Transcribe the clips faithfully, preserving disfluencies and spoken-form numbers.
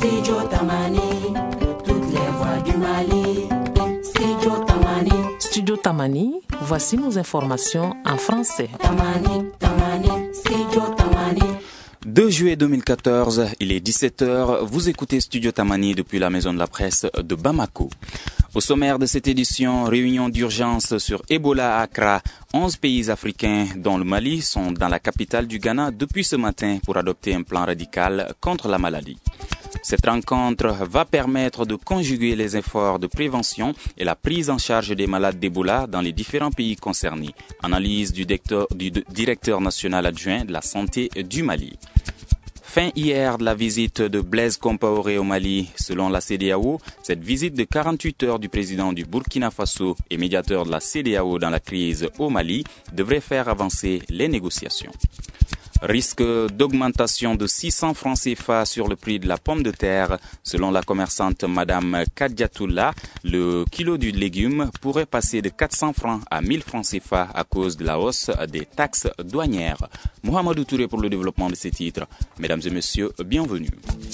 Studio Tamani, toutes les voix du Mali. Studio Tamani. Studio Tamani, voici nos informations en français. Tamani, Tamani, Studio Tamani. deux juillet deux mille quatorze, il est dix-sept heures, vous écoutez Studio Tamani depuis la maison de la presse de Bamako. Au sommaire de cette édition, réunion d'urgence sur Ebola à Accra. onze pays africains, dont le Mali, sont dans la capitale du Ghana depuis ce matin pour adopter un plan radical contre la maladie. Cette rencontre va permettre de conjuguer les efforts de prévention et la prise en charge des malades d'Ebola dans les différents pays concernés. Analyse du directeur, du directeur national adjoint de la santé du Mali. Fin hier de la visite de Blaise Compaoré au Mali. Selon la C D A O, cette visite de quarante-huit heures du président du Burkina Faso et médiateur de la C D A O dans la crise au Mali devrait faire avancer les négociations. Risque d'augmentation de six cents francs C F A sur le prix de la pomme de terre. Selon la commerçante Madame Kadiatoula, le kilo du légume pourrait passer de quatre cents francs à mille francs C F A à cause de la hausse des taxes douanières. Mohamedou Touré pour le développement de ces titres. Mesdames et messieurs, bienvenue.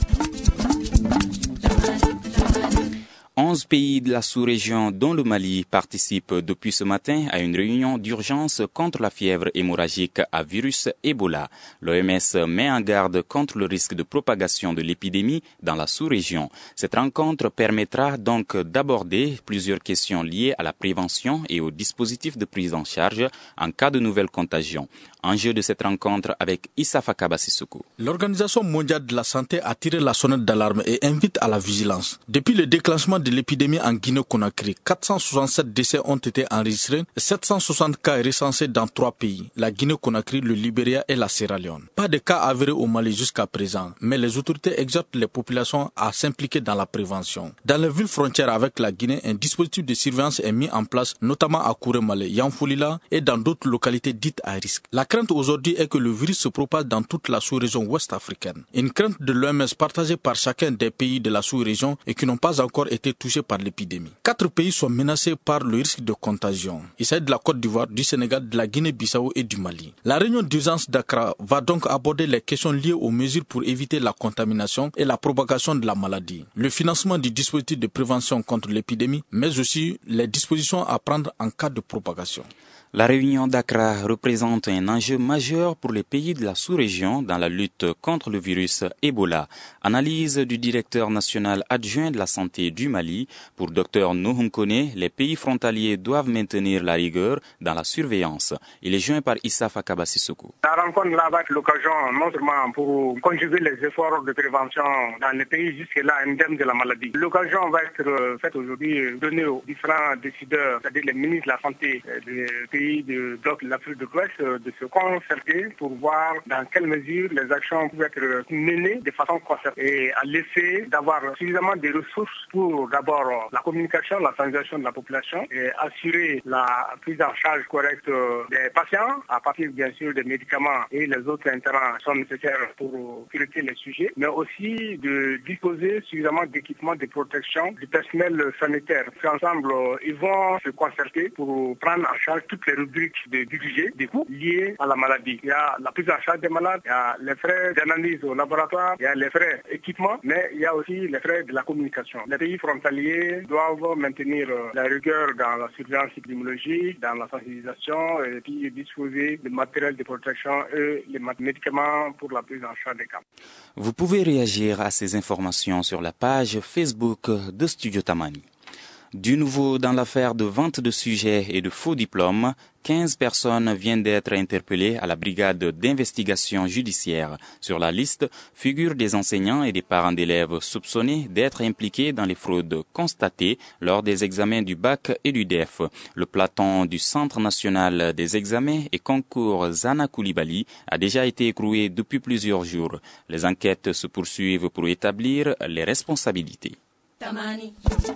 onze pays de la sous-région, dont le Mali, participent depuis ce matin à une réunion d'urgence contre la fièvre hémorragique à virus Ebola. L'O M S met en garde contre le risque de propagation de l'épidémie dans la sous-région. Cette rencontre permettra donc d'aborder plusieurs questions liées à la prévention et au dispositif de prise en charge en cas de nouvelle contagion. Enjeu de cette rencontre avec Issa Fakaba Sissoko. L'Organisation mondiale de la santé a tiré la sonnette d'alarme et invite à la vigilance. Depuis le déclenchement de l'épidémie en Guinée-Conakry, quatre cent soixante-sept décès ont été enregistrés et sept cent soixante cas recensés dans trois pays, la Guinée-Conakry, le Libéria et la Sierra Leone. Pas de cas avérés au Mali jusqu'à présent, mais les autorités exhortent les populations à s'impliquer dans la prévention. Dans les villes frontières avec la Guinée, un dispositif de surveillance est mis en place, notamment à Kouré-Malé, Yanfolila et dans d'autres localités dites à risque. La crainte aujourd'hui est que le virus se propage dans toute la sous-région ouest africaine. Une crainte de l'O M S partagée par chacun des pays de la sous-région et qui n'ont pas encore été touchés par l'épidémie. Quatre pays sont menacés par le risque de contagion. Il s'agit de la Côte d'Ivoire, du Sénégal, de la Guinée-Bissau et du Mali. La réunion d'urgence d'Accra va donc aborder les questions liées aux mesures pour éviter la contamination et la propagation de la maladie, le financement du dispositif de prévention contre l'épidémie, mais aussi les dispositions à prendre en cas de propagation. La réunion d'Accra représente un enjeu majeur pour les pays de la sous-région dans la lutte contre le virus Ebola. Analyse du directeur national adjoint de la santé du Mali. Pour Dr Nouhoum Koné, les pays frontaliers doivent maintenir la rigueur dans la surveillance. Il est joint par Issa Fakaba Sissoko. La rencontre là va être l'occasion non seulement pour conjuguer les efforts de prévention dans les pays jusque-là indemnes de la maladie. L'occasion va être faite aujourd'hui donnée aux différents décideurs, c'est-à-dire les ministres de la santé des pays de bloc l'Afrique de l'Ouest, de se concerter pour voir dans quelle mesure les actions peuvent être menées de façon concertée et à l'effet d'avoir suffisamment de ressources pour d'abord la communication, la sensibilisation de la population et assurer la prise en charge correcte des patients à partir bien sûr des médicaments et les autres intrants sont nécessaires pour traiter les sujets, mais aussi de disposer suffisamment d'équipements de protection du personnel sanitaire. Ensemble, ils vont se concerter pour prendre en charge toutes les rubriques de budget, des coûts liés à la maladie. Il y a la prise en charge des malades, il y a les frais d'analyse au laboratoire, il y a les frais équipement, mais il y a aussi les frais de la communication. Les pays frontaliers doivent maintenir la rigueur dans la surveillance épidémiologique, dans la sensibilisation et puis disposer de matériel de protection et les médicaments pour la prise en charge des cas. Vous pouvez réagir à ces informations sur la page Facebook de Studio Tamani. Du nouveau dans l'affaire de vente de sujets et de faux diplômes, quinze personnes viennent d'être interpellées à la brigade d'investigation judiciaire. Sur la liste figurent des enseignants et des parents d'élèves soupçonnés d'être impliqués dans les fraudes constatées lors des examens du bac et du D E F. Le peloton du Centre national des examens et concours Zana Koulibaly a déjà été écroué depuis plusieurs jours. Les enquêtes se poursuivent pour établir les responsabilités. Tamani.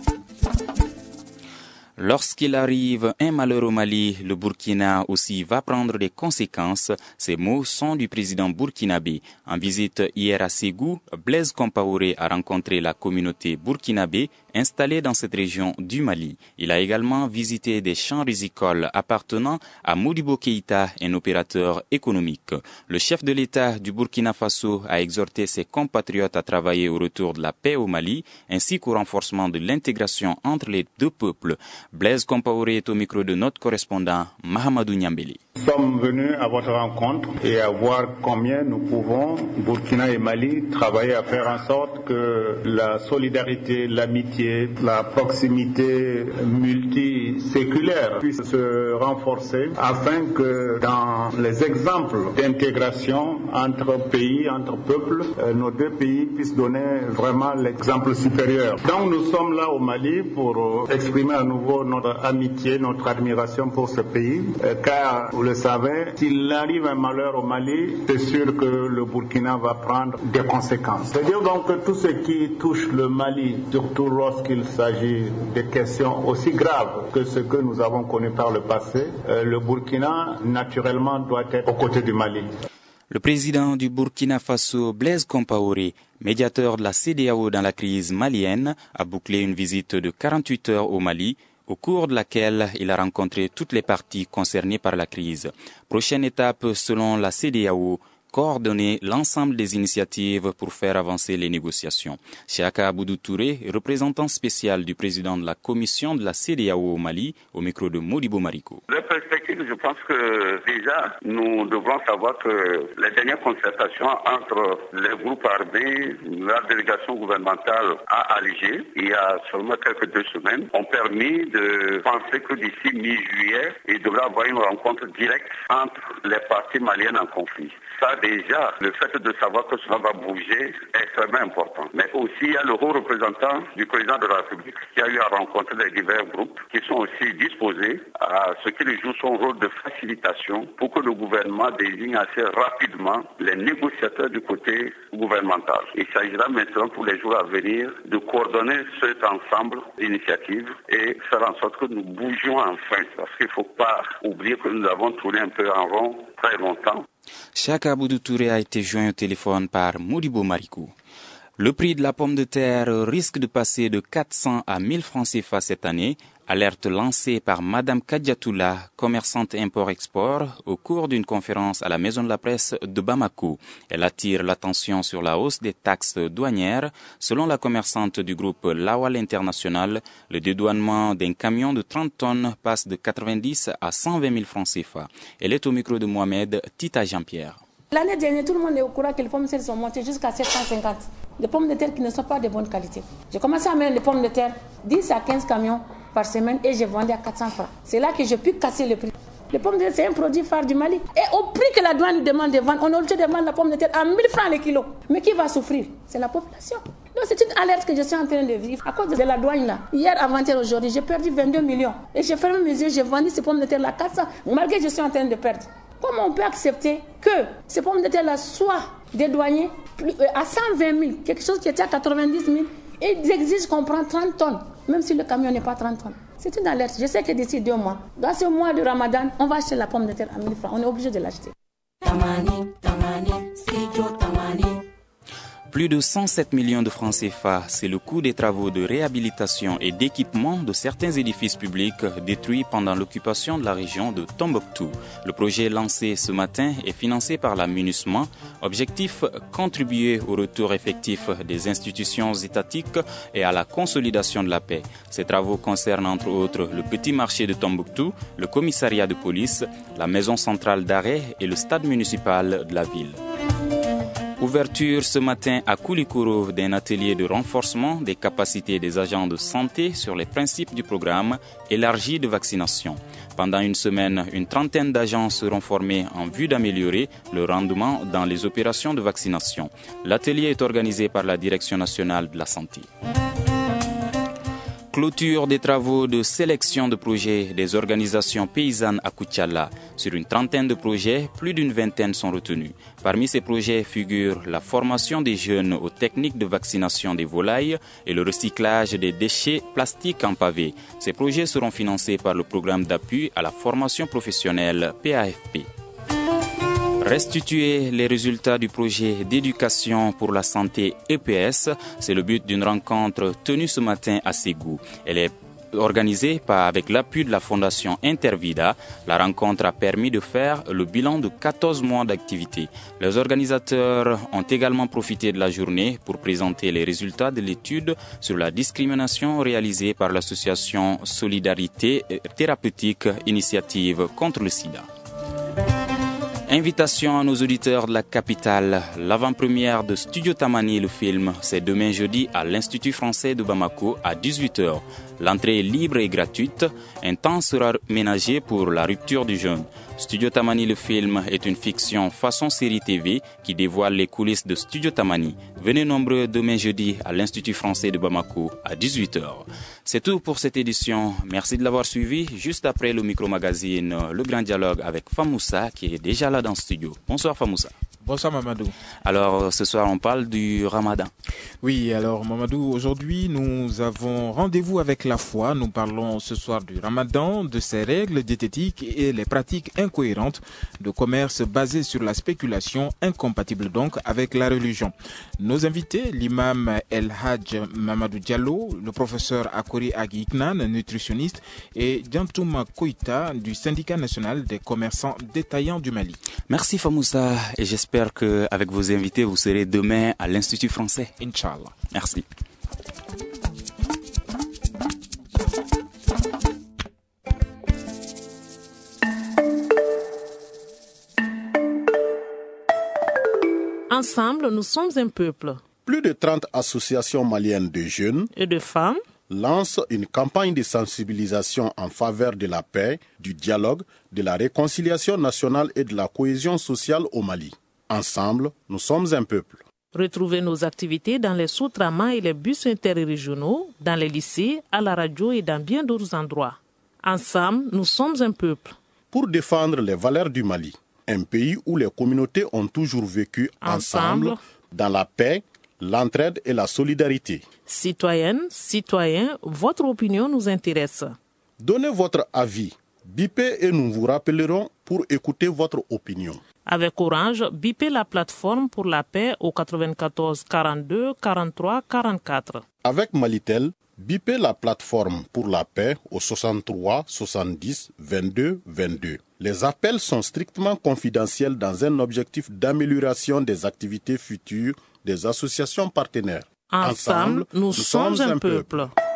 Lorsqu'il arrive un malheur au Mali, le Burkina aussi va prendre des conséquences. Ces mots sont du président burkinabé. En visite hier à Ségou, Blaise Compaoré a rencontré la communauté burkinabé installé dans cette région du Mali. Il a également visité des champs rizicoles appartenant à Modibo Keïta, un opérateur économique. Le chef de l'État du Burkina Faso a exhorté ses compatriotes à travailler au retour de la paix au Mali, ainsi qu'au renforcement de l'intégration entre les deux peuples. Blaise Compaoré est au micro de notre correspondant Mahamadou Niambeli. Nous sommes venus à votre rencontre et à voir combien nous pouvons, Burkina et Mali, travailler à faire en sorte que la solidarité, l'amitié, la proximité multiséculaire puisse se renforcer afin que dans les exemples d'intégration entre pays, entre peuples, nos deux pays puissent donner vraiment l'exemple supérieur. Donc nous sommes là au Mali pour exprimer à nouveau notre amitié, notre admiration pour ce pays, car vous le savez, s'il arrive un malheur au Mali, c'est sûr que le Burkina va prendre des conséquences. C'est-à-dire donc que tout ce qui touche le Mali, surtout lorsqu'il s'agit de questions aussi graves que ce que nous avons connu par le passé, euh, le Burkina, naturellement, doit être aux côtés du Mali. Le président du Burkina Faso, Blaise Compaoré, médiateur de la C E D E A O dans la crise malienne, a bouclé une visite de quarante-huit heures au Mali, au cours de laquelle il a rencontré toutes les parties concernées par la crise. Prochaine étape, selon la C E D E A O, coordonner l'ensemble des initiatives pour faire avancer les négociations. Chaka Aboudou Touré, représentant spécial du président de la commission de la C E D E A O au Mali, au micro de Modibo Marico. La perspective, je pense que déjà, nous devrons savoir que les dernières concertations entre les groupes armés, la délégation gouvernementale à Alger, il y a seulement quelques deux semaines, ont permis de penser que d'ici mi-juillet, il devra y avoir une rencontre directe entre les parties maliennes en conflit. Ça, déjà, le fait de savoir que cela va bouger est extrêmement important. Mais aussi, il y a le haut représentant du président de la République qui a eu à rencontrer les divers groupes qui sont aussi disposés à ce qu'il joue son rôle de facilitation pour que le gouvernement désigne assez rapidement les négociateurs du côté gouvernemental. Il s'agira maintenant pour les jours à venir de coordonner cet ensemble d'initiatives et faire en sorte que nous bougions enfin. Parce qu'il ne faut pas oublier que nous avons tourné un peu en rond très longtemps. Chaka Aboudou Touré a été joint au téléphone par Modibo Marico. Le prix de la pomme de terre risque de passer de quatre cents à mille francs C F A cette année, alerte lancée par Madame Kadiatoula, commerçante import-export, au cours d'une conférence à la Maison de la Presse de Bamako. Elle attire l'attention sur la hausse des taxes douanières. Selon la commerçante du groupe Lawal International, le dédouanement d'un camion de trente tonnes passe de quatre-vingt-dix à cent vingt mille francs C F A. Elle est au micro de Mohamed Tita Jean-Pierre. L'année dernière, tout le monde est au courant que les pommes de terre sont montées jusqu'à sept cent cinquante. Des pommes de terre qui ne sont pas de bonne qualité. J'ai commencé à mettre les pommes de terre dix à quinze camions par semaine et j'ai vendu à quatre cents francs. C'est là que j'ai pu casser le prix. Les pommes de terre, c'est un produit phare du Mali. Et au prix que la douane nous demande de vendre, on est obligé de vendre la pomme de terre à mille francs le kilo. Mais qui va souffrir? C'est la population. Donc c'est une alerte que je suis en train de vivre à cause de la douane là. Hier, avant-hier, aujourd'hui, j'ai perdu vingt-deux millions. Et j'ai fermé mes yeux, j'ai vendu ces pommes de terre là à quatre cents, malgré que je suis en train de perdre. Comment on peut accepter que ces pommes de terre là soient dédouanées à cent vingt mille, quelque chose qui était à quatre-vingt-dix mille, et ils exigent qu'on prenne trente tonnes, même si le camion n'est pas trente tonnes. C'est une alerte. Je sais que d'ici deux mois, dans ce mois de Ramadan, on va acheter la pomme de terre à mille francs. On est obligé de l'acheter. Tamani, Tamani, Studio Tamani. Plus de cent sept millions de francs C F A, c'est le coût des travaux de réhabilitation et d'équipement de certains édifices publics détruits pendant l'occupation de la région de Tombouctou. Le projet lancé ce matin est financé par la MINUSMA. Objectif, contribuer au retour effectif des institutions étatiques et à la consolidation de la paix. Ces travaux concernent entre autres le petit marché de Tombouctou, le commissariat de police, la maison centrale d'arrêt et le stade municipal de la ville. Ouverture ce matin à Koulikoro d'un atelier de renforcement des capacités des agents de santé sur les principes du programme élargi de vaccination. Pendant une semaine, une trentaine d'agents seront formés en vue d'améliorer le rendement dans les opérations de vaccination. L'atelier est organisé par la Direction nationale de la santé. Clôture des travaux de sélection de projets des organisations paysannes à Koutiala. Sur une trentaine de projets, plus d'une vingtaine sont retenus. Parmi ces projets figurent la formation des jeunes aux techniques de vaccination des volailles et le recyclage des déchets plastiques en pavé. Ces projets seront financés par le programme d'appui à la formation professionnelle P A F P. Restituer les résultats du projet d'éducation pour la santé E P S, c'est le but d'une rencontre tenue ce matin à Ségou. Elle est organisée par, avec l'appui de la Fondation Intervida. La rencontre a permis de faire le bilan de quatorze mois d'activité. Les organisateurs ont également profité de la journée pour présenter les résultats de l'étude sur la discrimination réalisée par l'association Solidarité Thérapeutique Initiative contre le sida. Invitation à nos auditeurs de la capitale. L'avant-première de Studio Tamani, le film, c'est demain jeudi à l'Institut français de Bamako à dix-huit heures. L'entrée est libre et gratuite. Un temps sera ménagé pour la rupture du jeûne. Studio Tamani, le film, est une fiction façon série T V qui dévoile les coulisses de Studio Tamani. Venez nombreux demain jeudi à l'Institut français de Bamako à dix-huit heures. C'est tout pour cette édition. Merci de l'avoir suivi. Juste après le micro-magazine, le grand dialogue avec Famoussa qui est déjà là dans le studio. Bonsoir Famoussa. Bonsoir Mamadou. Alors ce soir on parle du Ramadan. Oui, alors Mamadou, aujourd'hui nous avons rendez-vous avec la foi. Nous parlons ce soir du Ramadan, de ses règles diététiques et les pratiques incohérentes de commerce basées sur la spéculation, incompatibles donc avec la religion. Nos invités, l'imam El Hadj Mamadou Diallo, le professeur Akori Agiknan, nutritionniste, et Diantouma Koïta du syndicat national des commerçants détaillants du Mali. Merci Famoussa et j'espère J'espère qu'avec vos invités, vous serez demain à l'Institut français. Inch'Allah. Merci. Ensemble, nous sommes un peuple. Plus de trente associations maliennes de jeunes et de femmes lancent une campagne de sensibilisation en faveur de la paix, du dialogue, de la réconciliation nationale et de la cohésion sociale au Mali. Ensemble, nous sommes un peuple. Retrouvez nos activités dans les sous-tramans et les bus interrégionaux, dans les lycées, à la radio et dans bien d'autres endroits. Ensemble, nous sommes un peuple. Pour défendre les valeurs du Mali, un pays où les communautés ont toujours vécu ensemble, ensemble dans la paix, l'entraide et la solidarité. Citoyennes, citoyens, votre opinion nous intéresse. Donnez votre avis. Bipez et nous vous rappellerons pour écouter votre opinion. Avec Orange, bipez la plateforme pour la paix au quatre-vingt-quatorze quarante-deux quarante-trois quarante-quatre. Avec Malitel, bipez la plateforme pour la paix au soixante-trois soixante-dix vingt-deux vingt-deux. Les appels sont strictement confidentiels dans un objectif d'amélioration des activités futures des associations partenaires. Ensemble, nous, nous sommes, sommes un peuple. peuple.